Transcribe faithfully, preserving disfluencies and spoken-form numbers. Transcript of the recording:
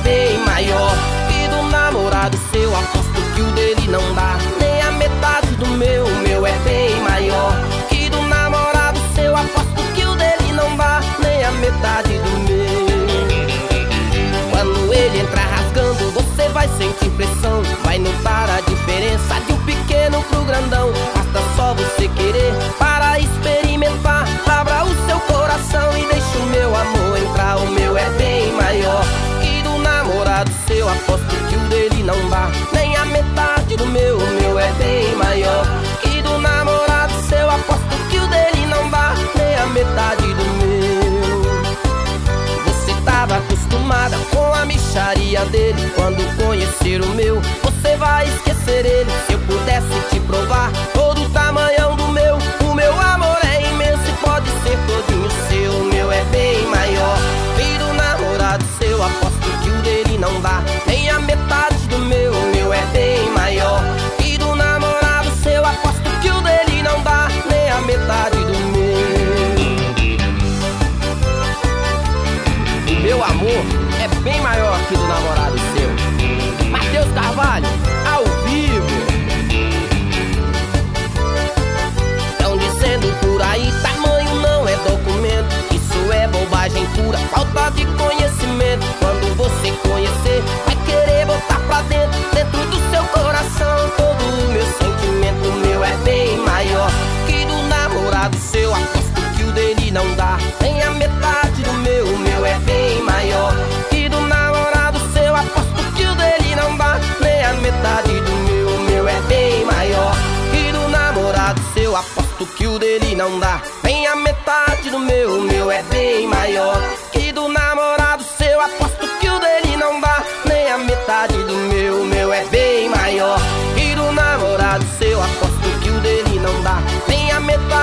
bem maior. E do namorado seu, aposto que o dele não dá nem a metade do meu, o meu é bem maior. E do namorado seu, aposto que o dele não dá nem a metade do meu. Quando ele entrar rasgando, você vai sentir pressão, vai notar a diferença de um pequeno pro grandão. Basta só você querer para experimentar. Abra o seu coração e deixa o meu amor entrar. O meu é bem maior. E do namorado seu, aposto que o dele não dá nem a metade do meu, o meu é bem maior. E do namorado seu, aposto que o dele não dá nem a metade do meu. Você tava acostumada com a mixaria dele, quando conhecer o meu, você vai esquecer ele. Se eu pudesse te provar todo o tamanhão do meu, o meu amor é imenso e pode ser todinho seu. O meu é bem maior. E do namorado seu, aposto que o dele não dá nem a metade do meu, o meu é bem maior. E do namorado seu, aposto que o dele não dá nem a metade do meu. O meu amor é bem maior que do namorado seu. Matheus Carvalho, ao vivo. Tão dizendo por aí, tamanho não é documento. Isso é bobagem pura, falta de conhecimento. Quando você conhecer, vai querer botar pra dentro, dentro do seu coração, todo o meu sentimento. O meu é bem maior que do namorado seu, aposto que o dele não dá nem a metade do meu. O meu é bem maior que do namorado seu, aposto que o dele não dá nem a metade do meu. O meu é bem maior que do namorado seu, aposto que o dele não dá nem a metade do meu. O meu é bem maior que do namorado seu, aposto que o dele não dá nem a metade do meu. O meu é bem maior que do namorado seu, aposto que o dele não dá nem a metade